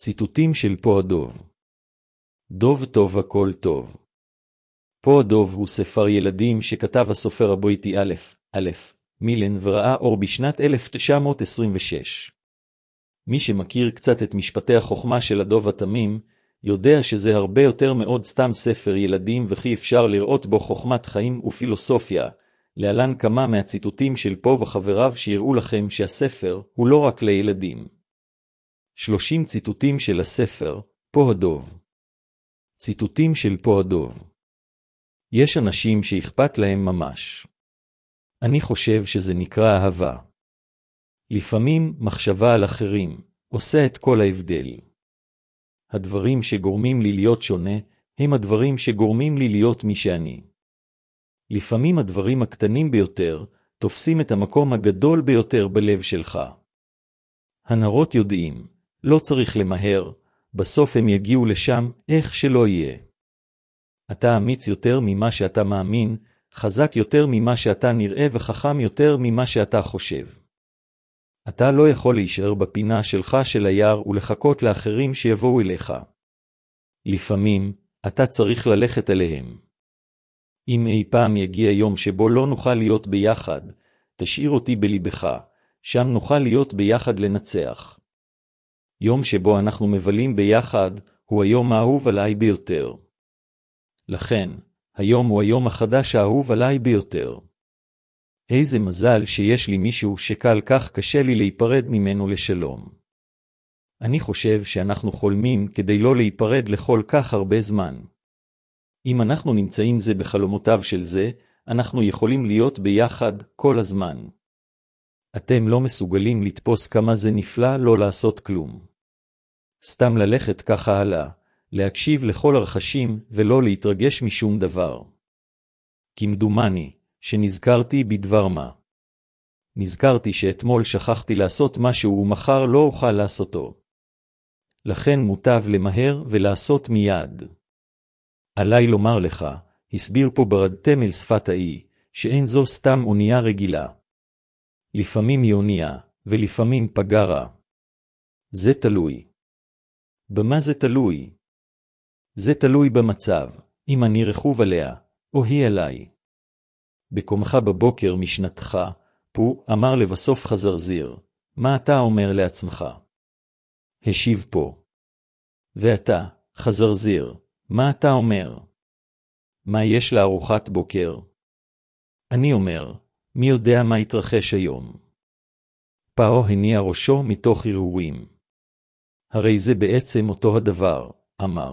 ציטוטים של פה הדוב. דוב טוב הכל טוב. פה הדוב הוא ספר ילדים שכתב הסופר הבריטי א' מילן וראה אור בשנת 1926. מי שמכיר קצת את משפטי החוכמה של הדוב התמים, יודע שזה הרבה יותר מאוד סתם ספר ילדים וכי אפשר לראות בו חוכמת חיים ופילוסופיה. להלן כמה מהציטוטים של פה וחבריו שיראו לכם שהספר הוא לא רק לילדים. 30 ציטוטים של הספר, פה הדוב. ציטוטים של פה הדוב. יש אנשים שאכפת להם ממש. אני חושב שזה נקרא אהבה. לפעמים מחשבה על אחרים עושה את כל ההבדל. הדברים שגורמים לי להיות שונה הם הדברים שגורמים לי להיות מי שאני. לפעמים הדברים הקטנים ביותר תופסים את המקום הגדול ביותר בלב שלך. הנרות יודעים, לא צריך למהר, בסוף הם יגיעו לשם איך שלא יהיה. אתה אמיץ יותר ממה שאתה מאמין, חזק יותר ממה שאתה נראה וחכם יותר ממה שאתה חושב. אתה לא יכול להישאר בפינה שלך של היער ולחכות לאחרים שיבואו אליך. לפעמים, אתה צריך ללכת אליהם. אם אי פעם יגיע יום שבו לא נוכל להיות ביחד, תשאיר אותי בליבך, שם נוכל להיות ביחד לנצח. יום שבו אנחנו מבלים ביחד, הוא היום האהוב עליי ביותר. לכן, היום הוא היום החדש האהוב עליי ביותר. איזה מזל שיש לי מישהו שקל כך קשה לי להיפרד ממנו לשלום. אני חושב שאנחנו חולמים כדי לא להיפרד לכל כך הרבה זמן. אם אנחנו נמצאים זה בחלומותיו של זה, אנחנו יכולים להיות ביחד כל הזמן. אתם לא מסוגלים לתפוס כמה זה נפלא לא לעשות כלום. סתם ללכת ככה הלאה, להקשיב לכל הרחשים ולא להתרגש משום דבר. כמדומני, שנזכרתי בדבר מה. נזכרתי שאתמול שכחתי לעשות משהו ומחר לא אוכל לעשותו. לכן מוטב למהר ולעשות מיד. עליי לומר לך, הסביר פה ברדתם אל שפת האי, שאין זו סתם אונייה רגילה. לפעמים היא אונייה, ולפעמים פגרה. זה תלוי. במה זה תלוי? זה תלוי במצב, אם אני רכוב עליה, או היא עליי. בקומך בבוקר משנתך, פה אמר לבסוף חזרזיר, מה אתה אומר לעצמך? השיב פה. ואתה, חזרזיר, מה אתה אומר? מה יש לארוחת בוקר? אני אומר, מי יודע מה יתרחש היום? פאו הניע ראשו מתוך הרהורים. הרי זה בעצם אותו הדבר, אמר.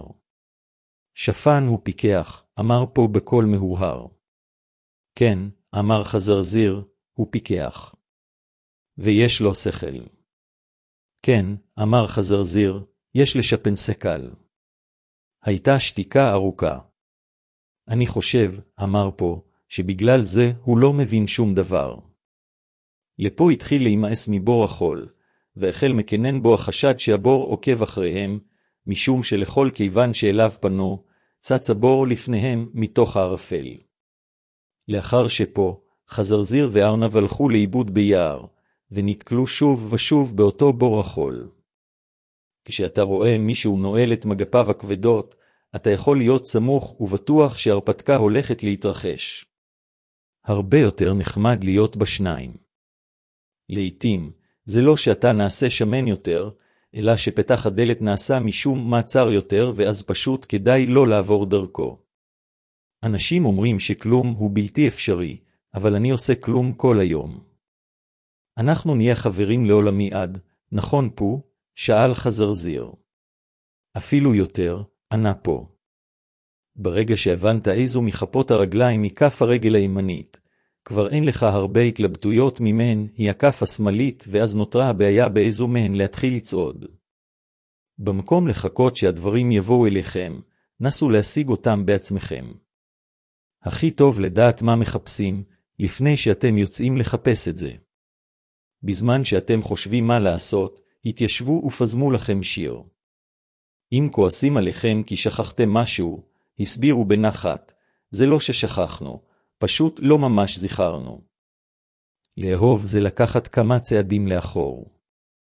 שפן הוא פיקח, אמר פה בקול מהוהר. כן, אמר חזרזיר, הוא פיקח. ויש לו שכל. כן, אמר חזרזיר, יש לשפן שכל. הייתה שתיקה ארוכה. אני חושב, אמר פה, שבגלל זה הוא לא מבין שום דבר. לפה התחיל להימאס מבור החול, והחל מקנן בו החשד שהבור עוקב אחריהם, משום שלכל כיוון שאליו פנו, צץ הבור לפניהם מתוך הערפל. לאחר שפה, חזרזיר וארנב הלכו לאיבוד ביער, ונתקלו שוב ושוב באותו בור החול. כשאתה רואה מישהו נועל את מגפיו הכבדות, אתה יכול להיות סמוך ובטוח שהרפתקה הולכת להתרחש. הרבה יותר נחמד להיות בשניים. לעתים, זה לא שאתה נעשה שמן יותר, אלא שפתח הדלת נעשה משום מעצר יותר ואז פשוט כדאי לא לעבור דרכו. אנשים אומרים שכלום הוא בלתי אפשרי, אבל אני עושה כלום כל היום. אנחנו נהיה חברים לעולמי עד, נכון פה? שאל חזרזיר. אפילו יותר, ענה פה. ברגע שהבנת איזו מחפות הרגליים מכף הרגל הימנית, כבר אין לך הרבה התלבטויות ממהן היא הכף השמאלית ואז נותרה הבעיה באיזו מהן להתחיל לצעוד. במקום לחכות שהדברים יבואו אליכם, נסו להשיג אותם בעצמכם. הכי טוב לדעת מה מחפשים, לפני שאתם יוצאים לחפש את זה. בזמן שאתם חושבים מה לעשות, התיישבו ופזמו לכם שיר. אם כועסים עליכם כי שכחתם משהו, הסבירו בנחת, זה לא ששכחנו, פשוט לא ממש זכרנו. לאהוב זה לקחת כמה צעדים לאחור.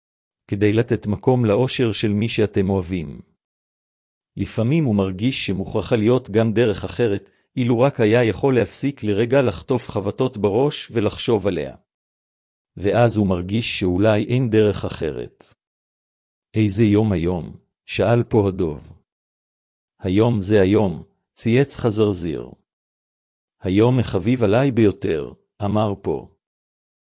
כדי לתת מקום לאושר של מי שאתם אוהבים. לפעמים הוא מרגיש שמוכרחה להיות גם דרך אחרת, אילו רק היה יכול להפסיק לרגע לחטוף חבטות בראש ולחשוב עליה. ואז הוא מרגיש שאולי אין דרך אחרת. איזה יום היום? שאל פה הדוב. היום זה היום, צייץ חזרזיר. היום החביב עליי ביותר, אמר פה.